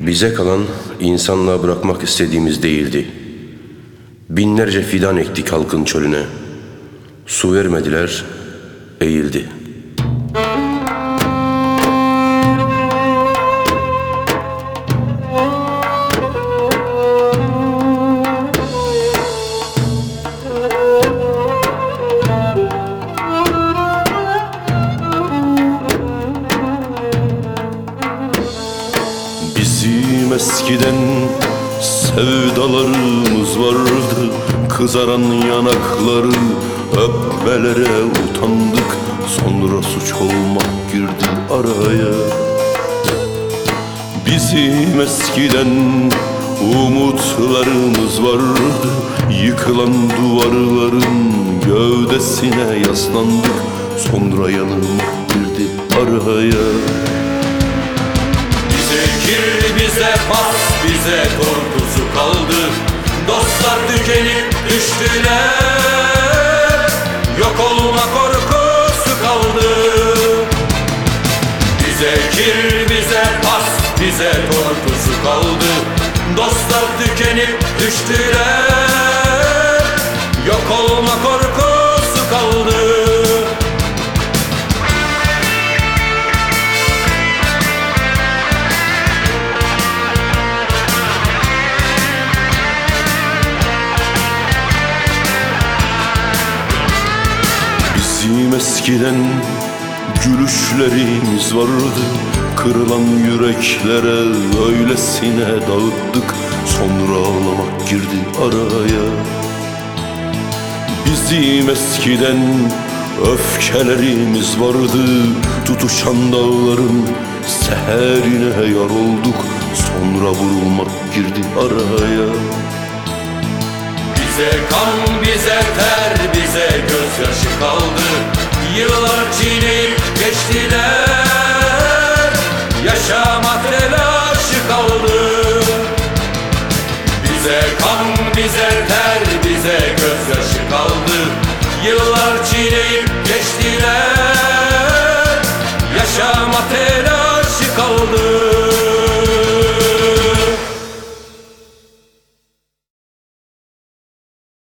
Bize kalan insanlığa bırakmak istediğimiz değildi. Binlerce fidan ektik halkın çölüne. Su vermediler, eğildi. Bizim eskiden sevdalarımız vardı. Kızaran yanakları öpmelere utandık. Sonra suç olmak girdi araya. Bizim eskiden umutlarımız vardı. Yıkılan duvarların gövdesine yaslandık. Sonra yanılmak girdi araya. Bize pas, bize korkusu kaldı. Dostlar tükenip düştüler. Yok olma korkusu kaldı. Bize kir, bize pas, bize korkusu kaldı. Dostlar tükenip düştüler. Yok olma korkusu kaldı. Bizim eskiden gülüşlerimiz vardı. Kırılan yüreklere öylesine dağıttık. Sonra ağlamak girdi araya. Bizim eskiden öfkelerimiz vardı. Tutuşan dağların seherine yar olduk. Sonra vurulmak girdi araya. Bize kan, bize ter, bize gözyaşı kaldı. Yıllar çiğneyip geçtiler. Yaşamak telaşı kaldı. Bize kan, bize ter, bize gözyaşı kaldı. Yıllar çiğneyip geçtiler.